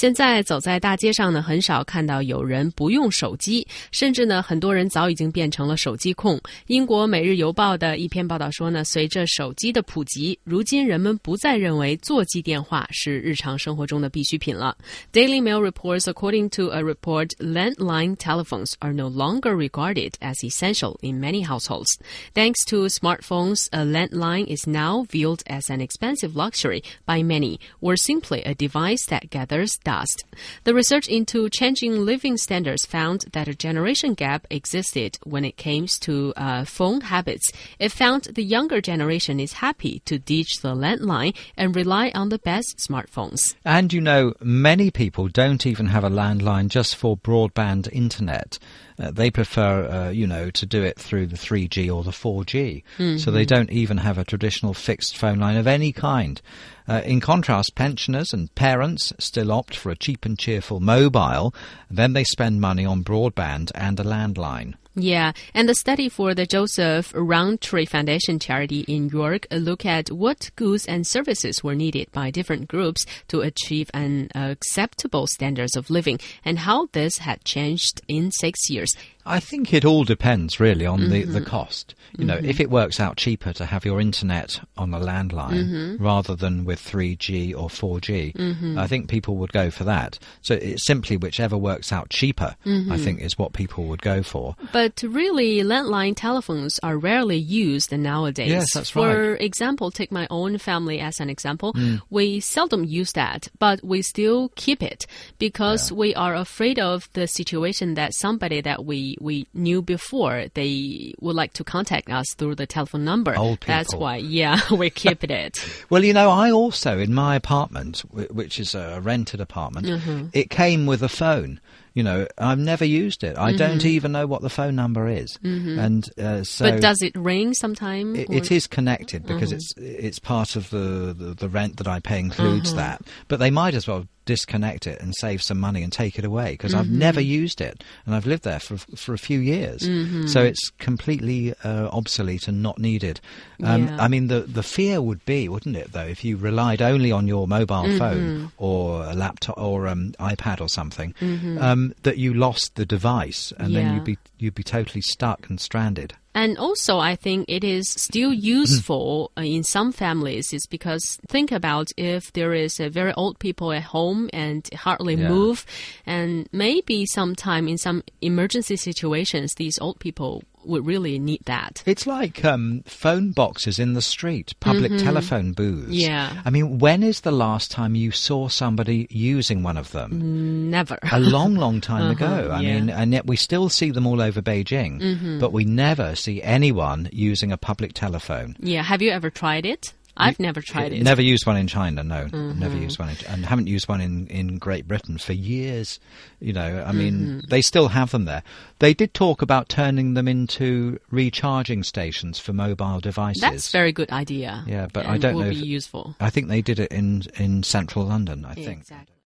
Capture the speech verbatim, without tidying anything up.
现在走在大街上呢，很少看到有人不用手机，甚至呢，很多人早已经变成了手机控。英国《每日邮报》的一篇报道说呢，随着手机的普及，如今人们不再认为座机电话是日常生活中的必需品了。Daily Mail reports, according to a report, landline telephones are no longer regarded as essential in many households. Thanks to smartphones, a landline is now viewed as an expensive luxury by many, or simply a device that gathers dust. The research into changing living standards found that a generation gap existed when it came to uh, phone habits. It found the younger generation is happy to ditch the landline and rely on the best smartphones. And you know, many people don't even have a landline just for broadband internet. Uh, they prefer, uh, you know, to do it through the three G or the four G. Mm-hmm. So they don't even have a traditional fixed phone line of any kind. Uh, in contrast, pensioners and parents still opt for a cheap and cheerful mobile. Then they spend money on broadband and a landline. Yeah, and the study for the Joseph Rowntree Foundation charity in York looked at what goods and services were needed by different groups to achieve an acceptable standards of living and how this had changed in six years. I think it all depends, really, on the, mm-hmm. the cost. You know, mm-hmm. if it works out cheaper to have your internet on a landline mm-hmm. rather than with three G or four G, mm-hmm. I think people would go for that. So it's simply whichever works out cheaper, mm-hmm. I think, is what people would go for. But really, landline telephones are rarely used nowadays. Yes, that's for right. For example, take my own family as an example. Mm. We seldom use that, but we still keep it because yeah. we are afraid of the situation that somebody that we we knew before, they would like to contact us through the telephone number. Old people. That's why, yeah, we keep it. Well, you know, I also, in my apartment, which is a rented apartment, mm-hmm. it came with a phone. You know, I've never used it. I mm-hmm. don't even know what the phone number is. Mm-hmm. And uh, so, but does it ring sometime? It, it is connected because mm-hmm. it's it's part of the, the, the rent that I pay includes mm-hmm. that. But they might as well disconnect it and save some money and take it away because mm-hmm. I've never used it and I've lived there for for a few years. Mm-hmm. So it's completely uh, obsolete and not needed. Um, yeah. I mean, the, the fear would be, wouldn't it, though, if you relied only on your mobile mm-hmm. phone or a laptop or um, iPad or something, mm-hmm. um, that you lost the device and yeah. then you'd be you'd be totally stuck and stranded. And also, I think it is still useful uh, in some families is because think about if there is a very old people at home and hardly yeah. move, and maybe sometime in some emergency situations, these old people would really need that. It's like um, phone boxes in the street, public mm-hmm. telephone booths. Yeah. I mean, when is the last time you saw somebody using one of them? Never. A long, long time uh-huh, ago. I yeah. mean, and yet we still see them all over Beijing, mm-hmm. but we never see anyone using a public telephone. Yeah. Have you ever tried it? I've never tried it. Never used one in China, no. Mm-hmm. Never used one in, and haven't used one in, in Great Britain for years. You know, I mean, mm-hmm. they still have them there. They did talk about turning them into recharging stations for mobile devices. That's a very good idea. Yeah, but and I don't will know. Will be if, useful. I think they did it in, in central London, I think. Exactly.